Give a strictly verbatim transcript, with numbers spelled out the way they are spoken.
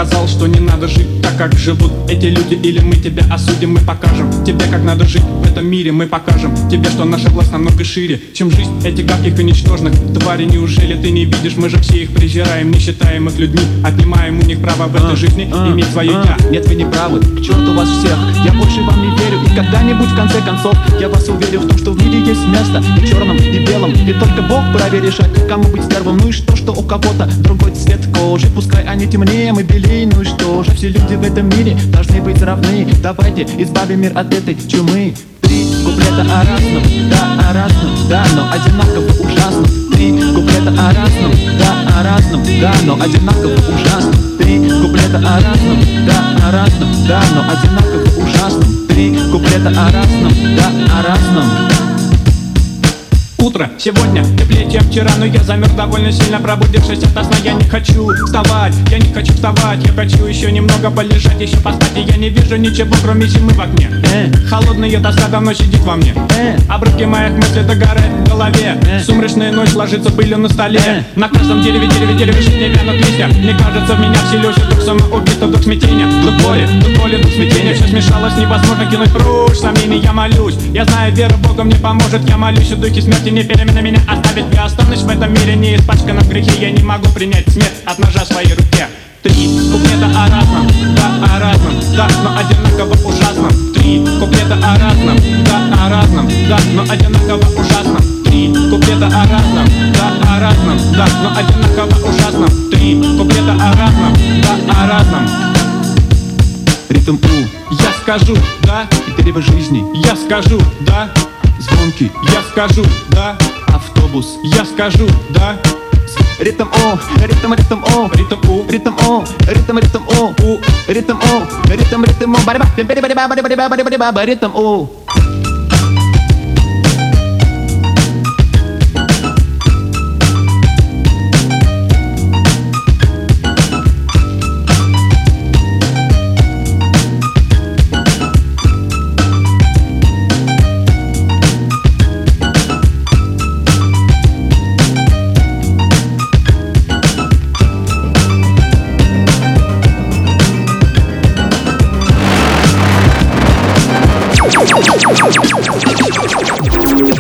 сказал, что не надо жить так, как живут эти люди, или мы тебя осудим. Мы покажем тебе, как надо жить в этом мире. Мы покажем тебе, что наша власть намного шире, чем жизнь этих гадких и ничтожных тварей. Неужели ты не видишь? Мы же все их презираем, не считаем их людьми, отнимаем у них право в этой жизни иметь свое я. Нет, вы не правы, к черту вас всех. Я больше вам не верю, и когда-нибудь в конце концов я вас уверю в том, что в мире есть место и черном, и белом. И только Бог вправе решать, кому быть первым. Ну и что, что у кого-то другой цвет кожи, пускай они темнее, мы белее. Ну и что же, все люди в этом мире должны быть равны. Давайте избавим мир от этой чумы. Три куплета о разном, да, о разном, да, но одинаково ужасно. Три куплета о разном, да, о разном, да, но одинаково ужасно. Три куплета о разном, да, о разном, да, но одинаково ужасно. Три куплета о разном, да, о разном. Утро сегодня теплее, чем вчера, но я замерз довольно сильно, пробудившись ото сна. Я не хочу вставать, я не хочу вставать. Я хочу еще немного полежать, еще поспать. И я не вижу ничего, кроме зимы в окне. э. Холодная тоска давно сидит во мне. э. Обрывки моих мыслей догорают в голове. э. Сумрачная ночь ложится пылью на столе. э. На каждом дереве, дереве, дереве не вянут листья. Мне кажется, в меня вселился дух самоубийства, дух смятения. Дух боли, дух боли, дух смятения. Все смешалось, невозможно кинуть прочь сомнений. Я молюсь, я знаю, вера Бога мне поможет. Я молюсь, и духи смерти не перемена меня оставить. Я останусь в этом мире не испачкана в грехе. Я не могу принять смерть от ножа в своей руке. Три куплета о разном, да, о разном, да, но одинаково ужасно. Три куплета о разном, да, о разном, да, но одинаково ужасно. Три куплета о разном, да, о разном, да, но одинаково ужасно. Три куплета о разном, да, о разном. Ритм У, я скажу, да, и дерево жизни. Я скажу, да, звонкий. Я скажу, да, автобус. Я скажу, да. Ритм О, ритм, ритм О, Ритм У, ритм О, ритм, ритм О, У, ритм О, ритм, ритм О, бариба, бариба, бариба, бариба, бариба, ритм О.